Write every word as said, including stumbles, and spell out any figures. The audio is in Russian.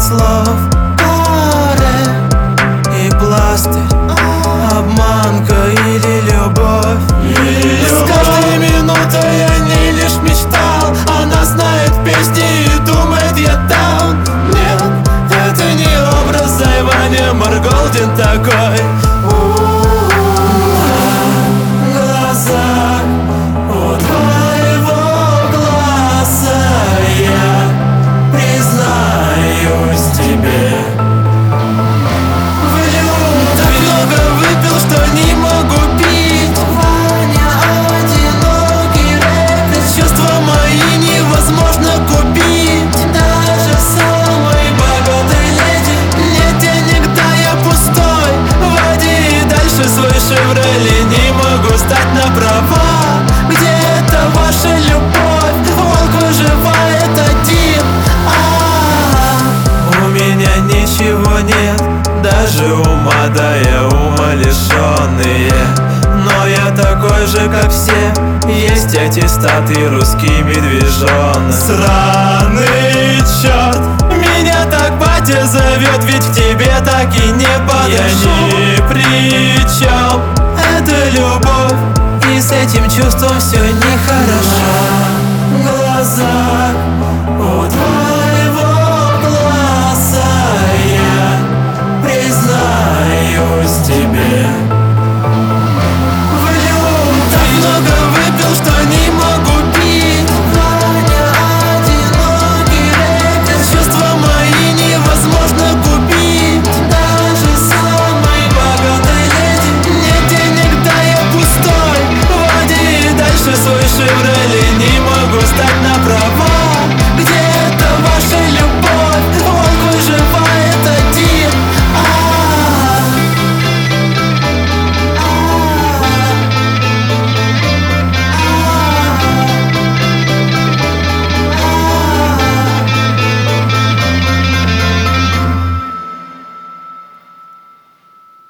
слов, горе и пластырь, обманка или любовь. С каждой минутой я не лишь мечтал, она знает песни и думает, я даун. Нет, это не образ Зайваня Марголдин такой. Не могу стать на права. Где-то ваша любовь, волк выживает один. А-а-а. У меня ничего нет, даже ума, да я ума лишённые. Но я такой же, как все, есть аттестаты, русский медвежонок. Сраный черт, меня так батя зовет, ведь к тебе так и не подошел. Я ни при чем, это любовь, и с этим чувством все нехорошо. Глаза у твоего глаза, я признаюсь тебе. Так много выпил, что не могу пить. Ваня одинокий рэпер, чувства мои невозможно купить. Даже самой богатой леди нет денег, да я пустой. Води дальше свой шевроле.